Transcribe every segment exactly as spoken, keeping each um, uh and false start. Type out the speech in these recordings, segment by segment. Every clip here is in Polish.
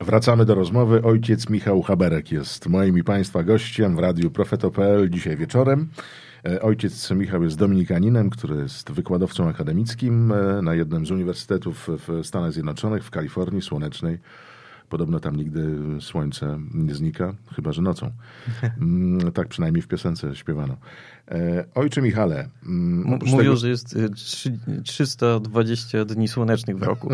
Wracamy do rozmowy. Ojciec Michał Haberek jest moim i Państwa gościem w Radiu Profeto kropka pe el dzisiaj wieczorem. Ojciec Michał jest dominikaninem, który jest wykładowcą akademickim na jednym z uniwersytetów w Stanach Zjednoczonych, w Kalifornii Słonecznej. Podobno tam nigdy słońce nie znika, chyba że nocą. Tak przynajmniej w piosence śpiewano. Ojcze Michale. M- mówią, tego... że jest trzysta dwadzieścia dni słonecznych w roku.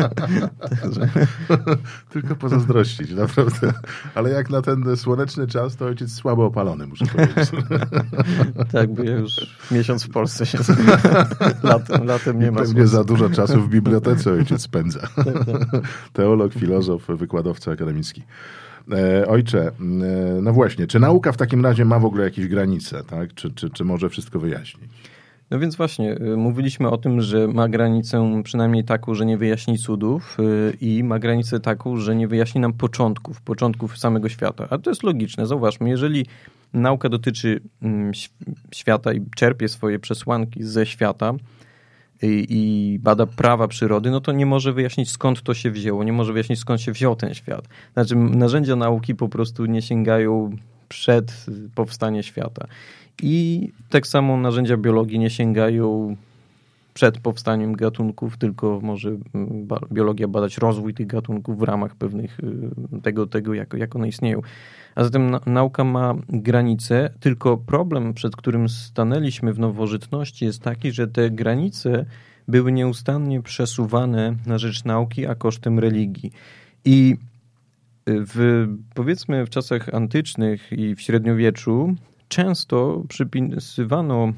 Tylko pozazdrościć, naprawdę. Ale jak na ten słoneczny czas, to ojciec słabo opalony, muszę powiedzieć. Tak, bo ja już miesiąc w Polsce się latem, latem nie ma Pewnie słońca. Za dużo czasu w bibliotece ojciec spędza. Teolog, filozof, wykładowca akademicki. E, ojcze, e, no właśnie, czy nauka w takim razie ma w ogóle jakieś granice, tak? Czy, czy, czy może wszystko wyjaśnić? No więc właśnie, mówiliśmy o tym, że ma granicę przynajmniej taką, że nie wyjaśni cudów i ma granicę taką, że nie wyjaśni nam początków, początków samego świata. A to jest logiczne. Zauważmy, jeżeli nauka dotyczy świata i czerpie swoje przesłanki ze świata i, i bada prawa przyrody, no to nie może wyjaśnić, skąd to się wzięło, nie może wyjaśnić, skąd się wziął ten świat. Znaczy narzędzia nauki po prostu nie sięgają przed powstaniem świata. I tak samo narzędzia biologii nie sięgają przed powstaniem gatunków, tylko może ba- biologia badać rozwój tych gatunków w ramach pewnych tego, tego jak, jak one istnieją. A zatem na, nauka ma granice, tylko problem, przed którym stanęliśmy w nowożytności jest taki, że te granice były nieustannie przesuwane na rzecz nauki, a kosztem religii. I w, powiedzmy w czasach antycznych i w średniowieczu często przypisywano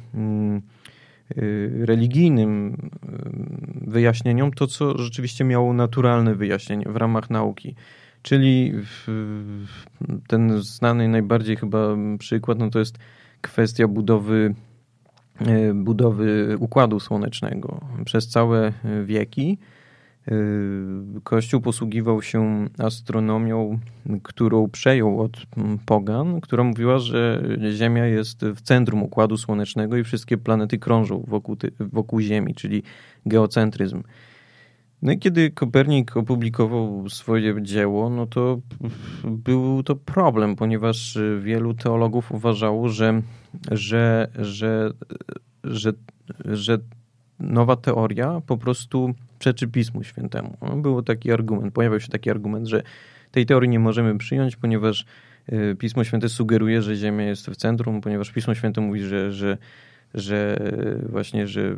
religijnym wyjaśnieniom to, co rzeczywiście miało naturalne wyjaśnienie w ramach nauki. Czyli ten znany najbardziej chyba przykład, no to jest kwestia budowy, budowy Układu Słonecznego. Przez całe wieki Kościół posługiwał się astronomią, którą przejął od pogan, która mówiła, że Ziemia jest w centrum Układu Słonecznego i wszystkie planety krążą wokół, ty, wokół Ziemi, czyli geocentryzm. No i kiedy Kopernik opublikował swoje dzieło, no to był to problem, ponieważ wielu teologów uważało, że, że, że, że, że nowa teoria po prostu przeczy Pismu Świętemu. Był taki argument, pojawił się taki argument, że tej teorii nie możemy przyjąć, ponieważ Pismo Święte sugeruje, że Ziemia jest w centrum, ponieważ Pismo Święte mówi, że, że, że właśnie, że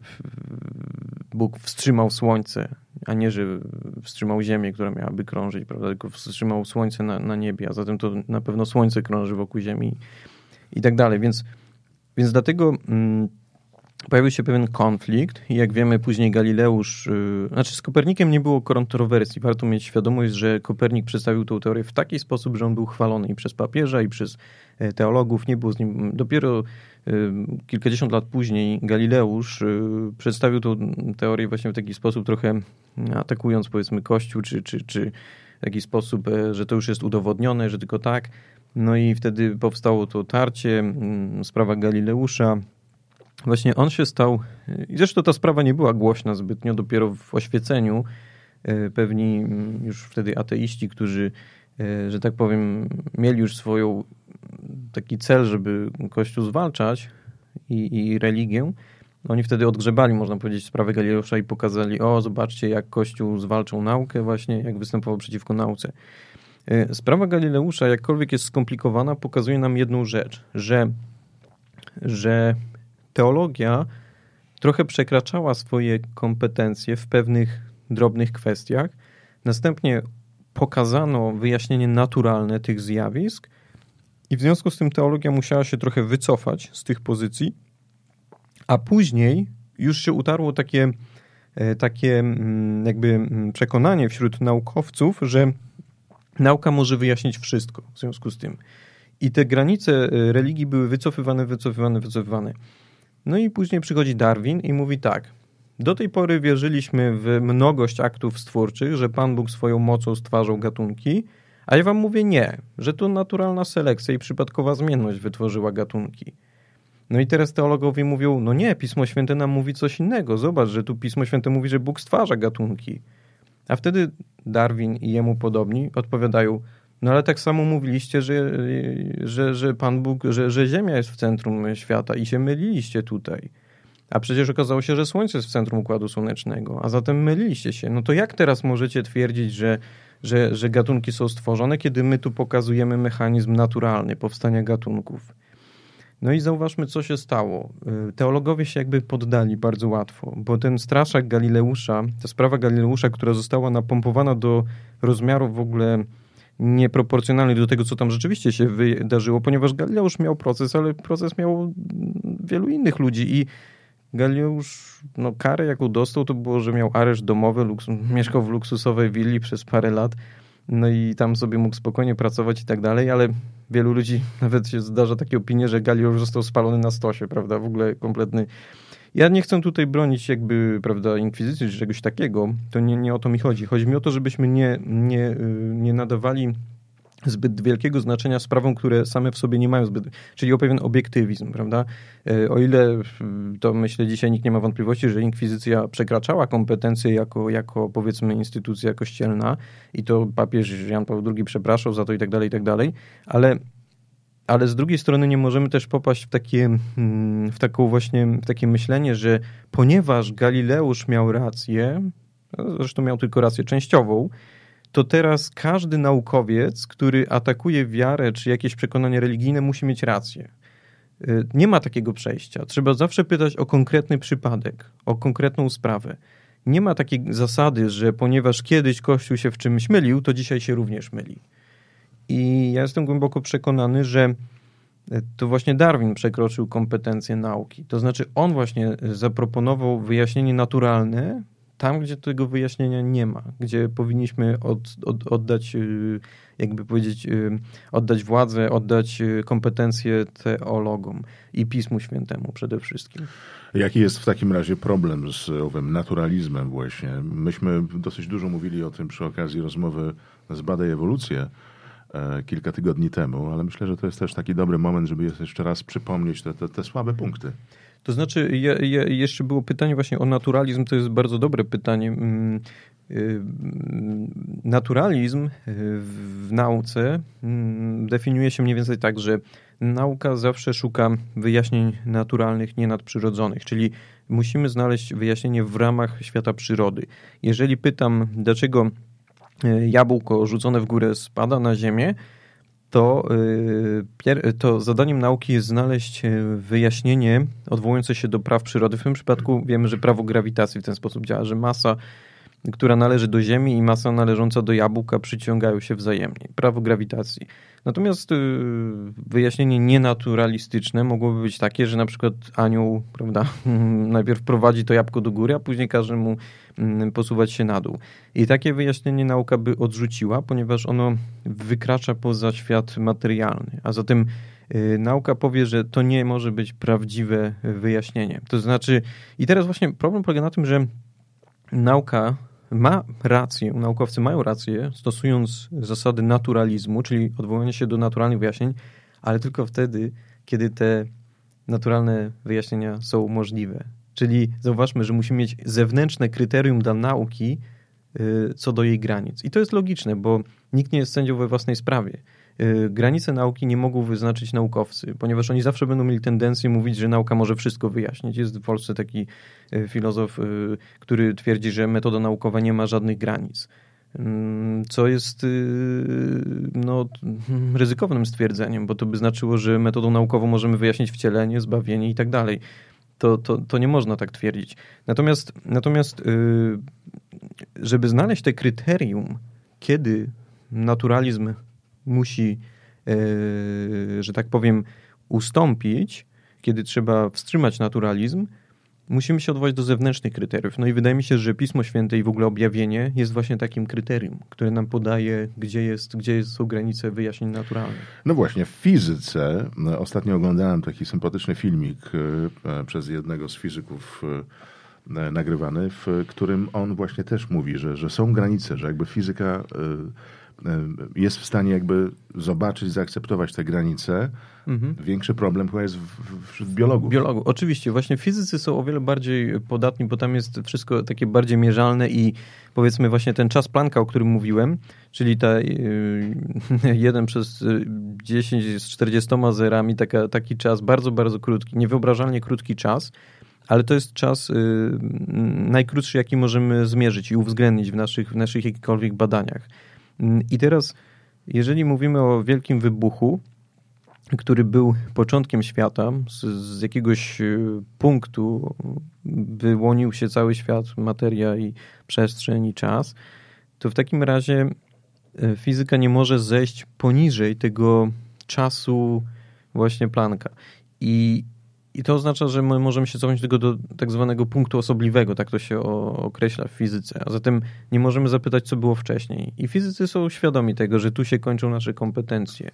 Bóg wstrzymał Słońce, a nie, że wstrzymał Ziemię, która miałaby krążyć, prawda? Tylko wstrzymał Słońce na, na niebie, a zatem to na pewno Słońce krąży wokół Ziemi i tak dalej. Więc, więc dlatego mm, pojawił się pewien konflikt i jak wiemy później Galileusz, yy, znaczy z Kopernikiem nie było kontrowersji. Warto mieć świadomość, że Kopernik przedstawił tę teorię w taki sposób, że on był chwalony i przez papieża, i przez teologów. Nie było z nim. Dopiero yy, kilkadziesiąt lat później Galileusz yy, przedstawił tę teorię właśnie w taki sposób trochę atakując powiedzmy Kościół, czy, czy, czy w taki sposób, yy, że to już jest udowodnione, że tylko tak. No i wtedy powstało to tarcie, yy, sprawa Galileusza. Właśnie on się stał, i zresztą ta sprawa nie była głośna zbytnio, dopiero w oświeceniu pewni już wtedy ateiści, którzy, że tak powiem, mieli już swoją taki cel, żeby Kościół zwalczać i, i religię, oni wtedy odgrzebali, można powiedzieć, sprawę Galileusza i pokazali, o zobaczcie jak Kościół zwalczał naukę właśnie, jak występował przeciwko nauce. Sprawa Galileusza, jakkolwiek jest skomplikowana, pokazuje nam jedną rzecz, że, że teologia trochę przekraczała swoje kompetencje w pewnych drobnych kwestiach. Następnie pokazano wyjaśnienie naturalne tych zjawisk i w związku z tym teologia musiała się trochę wycofać z tych pozycji, a później już się utarło takie, takie jakby przekonanie wśród naukowców, że nauka może wyjaśnić wszystko w związku z tym. I te granice religii były wycofywane, wycofywane, wycofywane. No i później przychodzi Darwin i mówi tak. Do tej pory wierzyliśmy w mnogość aktów stwórczych, że Pan Bóg swoją mocą stwarzał gatunki, a ja wam mówię nie, że to naturalna selekcja i przypadkowa zmienność wytworzyła gatunki. No i teraz teologowie mówią, no nie, Pismo Święte nam mówi coś innego. Zobacz, że tu Pismo Święte mówi, że Bóg stwarza gatunki. A wtedy Darwin i jemu podobni odpowiadają, no ale tak samo mówiliście, że, że, że Pan Bóg, że, że Ziemia jest w centrum świata i się myliliście tutaj. A przecież okazało się, że Słońce jest w centrum Układu Słonecznego, a zatem myliliście się. No to jak teraz możecie twierdzić, że, że, że gatunki są stworzone, kiedy my tu pokazujemy mechanizm naturalny powstania gatunków? No i zauważmy, co się stało. Teologowie się jakby poddali bardzo łatwo, bo ten straszak Galileusza, ta sprawa Galileusza, która została napompowana do rozmiarów w ogóle nieproporcjonalnych do tego, co tam rzeczywiście się wydarzyło, ponieważ Galileusz miał proces, ale proces miał wielu innych ludzi i Galileusz, no karę jaką dostał, to było, że miał areszt domowy, luksus, mieszkał w luksusowej willi przez parę lat, no i tam sobie mógł spokojnie pracować i tak dalej, ale wielu ludzi, nawet się zdarza takie opinie, że Galileusz został spalony na stosie, prawda, w ogóle kompletny. Ja nie chcę tutaj bronić jakby, prawda, inkwizycji czy czegoś takiego, to nie, nie o to mi chodzi. Chodzi mi o to, żebyśmy nie, nie, nie nadawali zbyt wielkiego znaczenia sprawom, które same w sobie nie mają zbyt, czyli o pewien obiektywizm, prawda? O ile to myślę dzisiaj nikt nie ma wątpliwości, że inkwizycja przekraczała kompetencje jako, jako powiedzmy instytucja kościelna i to papież Jan Paweł drugi przepraszał za to i tak dalej, i tak dalej, ale Ale z drugiej strony nie możemy też popaść w takie, w taką właśnie, w takie myślenie, że ponieważ Galileusz miał rację, zresztą miał tylko rację częściową, to teraz każdy naukowiec, który atakuje wiarę czy jakieś przekonanie religijne, musi mieć rację. Nie ma takiego przejścia. Trzeba zawsze pytać o konkretny przypadek, o konkretną sprawę. Nie ma takiej zasady, że ponieważ kiedyś Kościół się w czymś mylił, to dzisiaj się również myli. I ja jestem głęboko przekonany, że to właśnie Darwin przekroczył kompetencje nauki. To znaczy on właśnie zaproponował wyjaśnienie naturalne tam, gdzie tego wyjaśnienia nie ma, gdzie powinniśmy od, od, oddać, jakby powiedzieć, oddać władzę, oddać kompetencje teologom i Pismu Świętemu przede wszystkim. Jaki jest w takim razie problem z owym naturalizmem właśnie? Myśmy dosyć dużo mówili o tym przy okazji rozmowy z Badaj ewolucję kilka tygodni temu, ale myślę, że to jest też taki dobry moment, żeby jeszcze raz przypomnieć te, te, te słabe punkty. To znaczy, je, je, jeszcze było pytanie właśnie o naturalizm, to jest bardzo dobre pytanie. Naturalizm w nauce definiuje się mniej więcej tak, że nauka zawsze szuka wyjaśnień naturalnych, nie nadprzyrodzonych, czyli musimy znaleźć wyjaśnienie w ramach świata przyrody. Jeżeli pytam, dlaczego jabłko rzucone w górę spada na ziemię, to, to zadaniem nauki jest znaleźć wyjaśnienie odwołujące się do praw przyrody. W tym przypadku wiemy, że prawo grawitacji w ten sposób działa, że masa, która należy do Ziemi i masa należąca do jabłka przyciągają się wzajemnie. Prawo grawitacji. Natomiast wyjaśnienie nienaturalistyczne mogłoby być takie, że na przykład anioł, prawda, najpierw prowadzi to jabłko do góry, a później każe mu posuwać się na dół. I takie wyjaśnienie nauka by odrzuciła, ponieważ ono wykracza poza świat materialny. A zatem y, nauka powie, że to nie może być prawdziwe wyjaśnienie. To znaczy, i teraz właśnie problem polega na tym, że nauka ma rację, naukowcy mają rację, stosując zasady naturalizmu, czyli odwołania się do naturalnych wyjaśnień, ale tylko wtedy, kiedy te naturalne wyjaśnienia są możliwe. Czyli zauważmy, że musimy mieć zewnętrzne kryterium dla nauki y, co do jej granic. I to jest logiczne, bo nikt nie jest sędzią we własnej sprawie. Y, granice nauki nie mogą wyznaczyć naukowcy, ponieważ oni zawsze będą mieli tendencję mówić, że nauka może wszystko wyjaśnić. Jest w Polsce taki y, filozof, y, który twierdzi, że metoda naukowa nie ma żadnych granic. Y, co jest y, no, ryzykownym stwierdzeniem, bo to by znaczyło, że metodą naukową możemy wyjaśnić wcielenie, zbawienie i tak dalej. To, to, to nie można tak twierdzić. Natomiast, natomiast żeby znaleźć te kryterium, kiedy naturalizm musi, że tak powiem, ustąpić, kiedy trzeba wstrzymać naturalizm, musimy się odwołać do zewnętrznych kryteriów. No i wydaje mi się, że Pismo Święte i w ogóle objawienie jest właśnie takim kryterium, które nam podaje, gdzie, jest, gdzie są granice wyjaśnień naturalnych. No właśnie, w fizyce, ostatnio oglądałem taki sympatyczny filmik przez jednego z fizyków nagrywany, w którym on właśnie też mówi, że, że są granice, że jakby fizyka jest w stanie jakby zobaczyć, zaakceptować te granice. Mhm. Większy problem chyba jest w, wśród biologów. Biologów, oczywiście. Właśnie fizycy są o wiele bardziej podatni, bo tam jest wszystko takie bardziej mierzalne i powiedzmy właśnie ten czas Plancka, o którym mówiłem, czyli ta jeden przez dziesięć z czterdziestoma zerami, taka, taki czas bardzo, bardzo krótki, niewyobrażalnie krótki czas, ale to jest czas y, najkrótszy, jaki możemy zmierzyć i uwzględnić w naszych, w naszych jakichkolwiek badaniach. I teraz, jeżeli mówimy o wielkim wybuchu, który był początkiem świata, z, z jakiegoś punktu wyłonił się cały świat, materia i przestrzeń i czas, to w takim razie fizyka nie może zejść poniżej tego czasu właśnie Plancka. I I to oznacza, że my możemy się cofnąć tylko do tak zwanego punktu osobliwego, tak to się określa w fizyce. A zatem nie możemy zapytać, co było wcześniej. I fizycy są świadomi tego, że tu się kończą nasze kompetencje.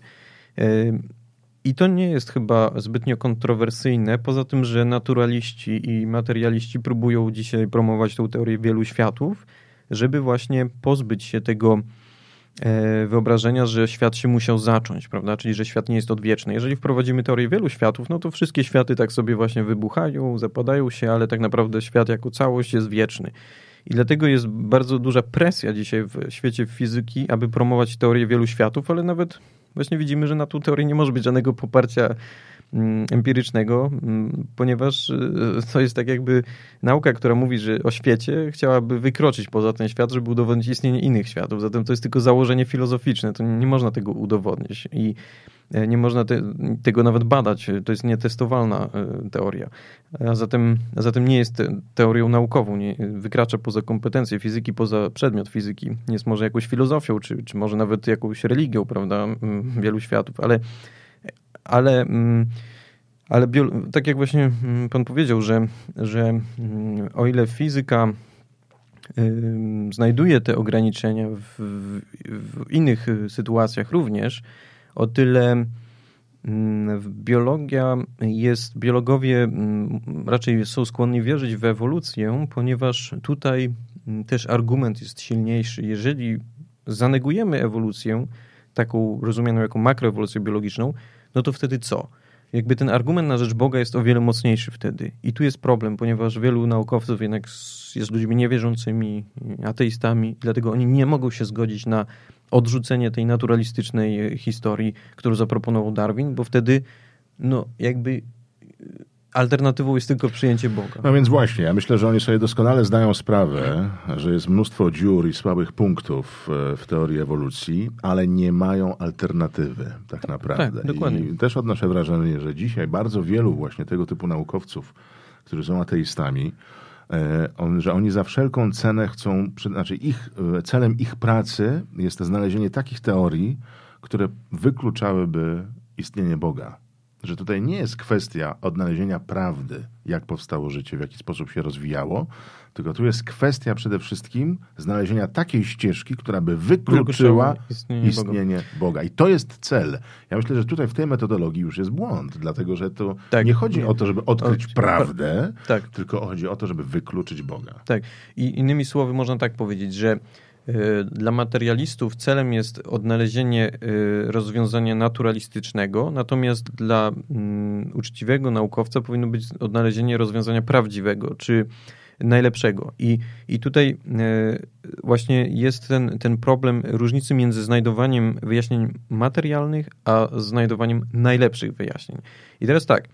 I to nie jest chyba zbytnio kontrowersyjne, poza tym, że naturaliści i materialiści próbują dzisiaj promować tę teorię wielu światów, żeby właśnie pozbyć się tego wyobrażenia, że świat się musiał zacząć, prawda? Czyli, że świat nie jest odwieczny. Jeżeli wprowadzimy teorię wielu światów, no to wszystkie światy tak sobie właśnie wybuchają, zapadają się, ale tak naprawdę świat jako całość jest wieczny. I dlatego jest bardzo duża presja dzisiaj w świecie fizyki, aby promować teorię wielu światów, ale nawet właśnie widzimy, że na tą teorię nie może być żadnego poparcia empirycznego, ponieważ to jest tak jakby nauka, która mówi, że o świecie chciałaby wykroczyć poza ten świat, żeby udowodnić istnienie innych światów. Zatem to jest tylko założenie filozoficzne. To nie można tego udowodnić i nie można te, tego nawet badać. To jest nietestowalna teoria. A zatem, a zatem nie jest teorią naukową. Nie, wykracza poza kompetencje fizyki, poza przedmiot fizyki. Jest może jakąś filozofią, czy, czy może nawet jakąś religią, prawda, wielu światów, ale Ale, ale bio, tak jak właśnie pan powiedział, że, że o ile fizyka znajduje te ograniczenia w, w innych sytuacjach również, o tyle biologia jest, biologowie raczej są skłonni wierzyć w ewolucję, ponieważ tutaj też argument jest silniejszy. Jeżeli zanegujemy ewolucję, taką rozumianą jako makroewolucję biologiczną, no to wtedy co? Jakby ten argument na rzecz Boga jest o wiele mocniejszy wtedy. I tu jest problem, ponieważ wielu naukowców jednak jest ludźmi niewierzącymi, ateistami, dlatego oni nie mogą się zgodzić na odrzucenie tej naturalistycznej historii, którą zaproponował Darwin, bo wtedy no jakby alternatywą jest tylko przyjęcie Boga. No więc właśnie, ja myślę, że oni sobie doskonale zdają sprawę, że jest mnóstwo dziur i słabych punktów w teorii ewolucji, ale nie mają alternatywy tak naprawdę. Tak, dokładnie. I też odnoszę wrażenie, że dzisiaj bardzo wielu właśnie tego typu naukowców, którzy są ateistami, on, że oni za wszelką cenę chcą, znaczy ich, celem ich pracy jest znalezienie takich teorii, które wykluczałyby istnienie Boga. Że tutaj nie jest kwestia odnalezienia prawdy, jak powstało życie, w jaki sposób się rozwijało, tylko tu jest kwestia przede wszystkim znalezienia takiej ścieżki, która by wykluczyła istnienie, istnienie Boga. Boga. I to jest cel. Ja myślę, że tutaj w tej metodologii już jest błąd, dlatego że to tak, nie chodzi nie. o to, żeby odkryć o, prawdę, tak. tylko chodzi o to, żeby wykluczyć Boga. Tak. I innymi słowy można tak powiedzieć, że dla materialistów celem jest odnalezienie rozwiązania naturalistycznego, natomiast dla uczciwego naukowca powinno być odnalezienie rozwiązania prawdziwego, czy najlepszego. I, i tutaj właśnie jest ten, ten problem różnicy między znajdowaniem wyjaśnień materialnych, a znajdowaniem najlepszych wyjaśnień. I teraz tak,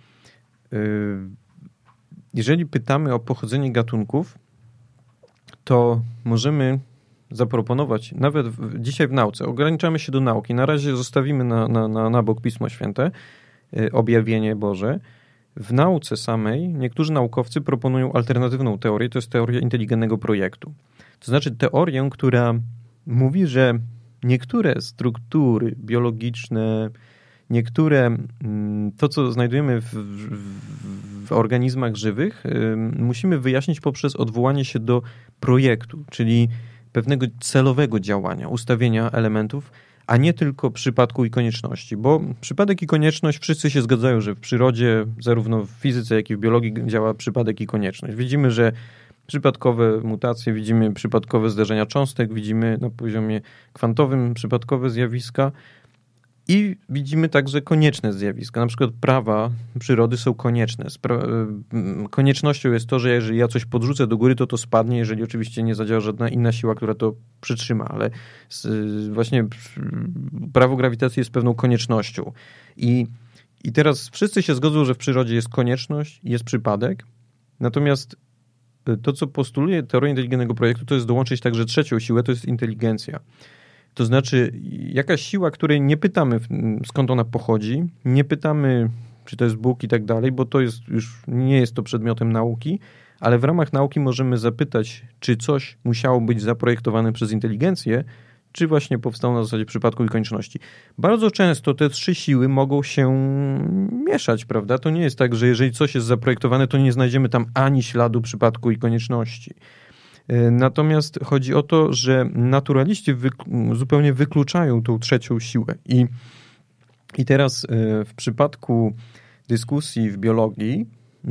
jeżeli pytamy o pochodzenie gatunków, to możemy zaproponować, nawet w, dzisiaj w nauce, ograniczamy się do nauki, na razie zostawimy na, na, na, na bok Pismo Święte, y, objawienie Boże. W nauce samej niektórzy naukowcy proponują alternatywną teorię, to jest teoria inteligentnego projektu. To znaczy teorię, która mówi, że niektóre struktury biologiczne, niektóre, to co znajdujemy w, w, w organizmach żywych, y, musimy wyjaśnić poprzez odwołanie się do projektu, czyli pewnego celowego działania, ustawienia elementów, a nie tylko przypadku i konieczności. Bo przypadek i konieczność, wszyscy się zgadzają, że w przyrodzie, zarówno w fizyce, jak i w biologii działa przypadek i konieczność. Widzimy, że przypadkowe mutacje, widzimy przypadkowe zdarzenia cząstek, widzimy na poziomie kwantowym przypadkowe zjawiska i widzimy także konieczne zjawiska. Na przykład prawa przyrody są konieczne. Spra- koniecznością jest to, że jeżeli ja coś podrzucę do góry, to to spadnie, jeżeli oczywiście nie zadziała żadna inna siła, która to przytrzyma, ale właśnie prawo grawitacji jest pewną koniecznością. I, i teraz wszyscy się zgodzą, że w przyrodzie jest konieczność, jest przypadek, natomiast to, co postuluje teoria inteligentnego projektu, to jest dołączyć także trzecią siłę, to jest inteligencja. To znaczy jakaś siła, której nie pytamy, skąd ona pochodzi, nie pytamy, czy to jest Bóg i tak dalej, bo to jest już nie jest to przedmiotem nauki, ale w ramach nauki możemy zapytać, czy coś musiało być zaprojektowane przez inteligencję, czy właśnie powstało na zasadzie przypadku i konieczności. Bardzo często te trzy siły mogą się mieszać, prawda? To nie jest tak, że jeżeli coś jest zaprojektowane, to nie znajdziemy tam ani śladu przypadku i konieczności. Natomiast chodzi o to, że naturaliści wyk- zupełnie wykluczają tą trzecią siłę. I, i teraz w przypadku dyskusji w biologii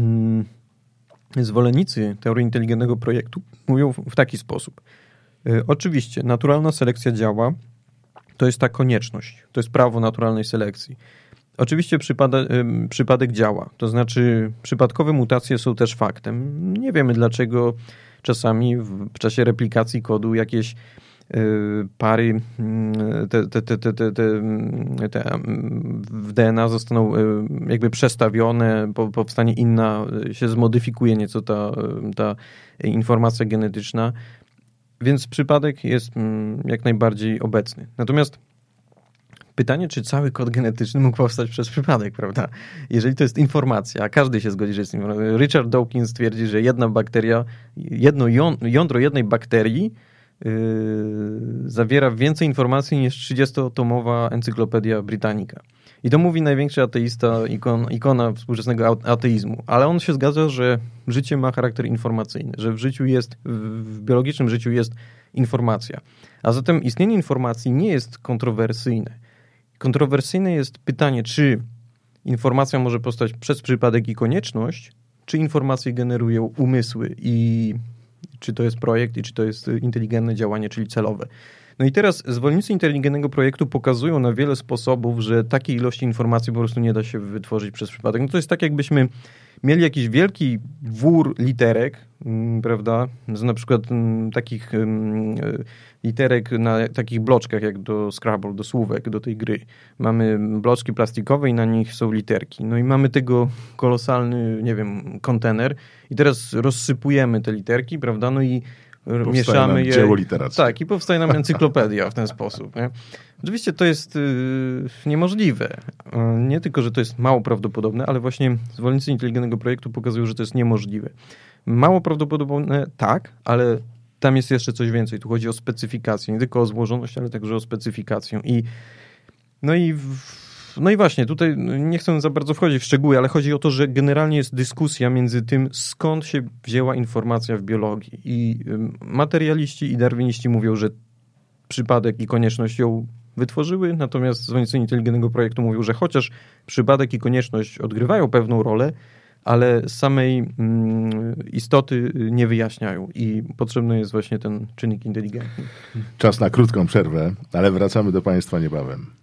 zwolennicy teorii inteligentnego projektu mówią w taki sposób. Oczywiście naturalna selekcja działa, to jest ta konieczność, to jest prawo naturalnej selekcji. Oczywiście przypada, przypadek działa, to znaczy przypadkowe mutacje są też faktem. Nie wiemy dlaczego czasami w czasie replikacji kodu jakieś pary te, te, te, te, te, te w D N A zostaną jakby przestawione, powstanie inna, się zmodyfikuje nieco ta, ta informacja genetyczna, więc przypadek jest jak najbardziej obecny. Natomiast pytanie, czy cały kod genetyczny mógł powstać przez przypadek, prawda? Jeżeli to jest informacja, a każdy się zgodzi, że jest informacja. Richard Dawkins twierdzi, że jedna bakteria, jedno jądro jednej bakterii yy, zawiera więcej informacji niż trzydziestotomowa Encyklopedia Britannica. I to mówi największy ateista, ikon, ikona współczesnego ateizmu. Ale on się zgadza, że życie ma charakter informacyjny, że w życiu jest, w biologicznym życiu jest informacja. A zatem istnienie informacji nie jest kontrowersyjne. Kontrowersyjne jest pytanie, czy informacja może powstać przez przypadek i konieczność, czy informacje generują umysły i czy to jest projekt i czy to jest inteligentne działanie, czyli celowe. No i teraz zwolennicy inteligentnego projektu pokazują na wiele sposobów, że takiej ilości informacji po prostu nie da się wytworzyć przez przypadek. No to jest tak, jakbyśmy mieli jakiś wielki wór literek, prawda, z na przykład takich literek na takich bloczkach, jak do Scrabble, do słówek, do tej gry. Mamy bloczki plastikowe i na nich są literki. No i mamy tego kolosalny, nie wiem, kontener i teraz rozsypujemy te literki, prawda, no i powstaje mieszamy je. Dzieło literackie. Tak, i powstaje nam encyklopedia w ten sposób. Nie? Oczywiście to jest yy, niemożliwe. Nie tylko, że to jest mało prawdopodobne, ale właśnie zwolennicy inteligentnego projektu pokazują, że to jest niemożliwe. Mało prawdopodobne, tak, ale tam jest jeszcze coś więcej. Tu chodzi o specyfikację, nie tylko o złożoność, ale także o specyfikację. I, no, i w, no i właśnie, tutaj nie chcę za bardzo wchodzić w szczegóły, ale chodzi o to, że generalnie jest dyskusja między tym, skąd się wzięła informacja w biologii. I materialiści i darwiniści mówią, że przypadek i konieczność ją wytworzyły, natomiast zwolennicy inteligentnego projektu mówią, że chociaż przypadek i konieczność odgrywają pewną rolę, ale samej mm, istoty nie wyjaśniają i potrzebny jest właśnie ten czynnik inteligentny. Czas na krótką przerwę, ale wracamy do Państwa niebawem.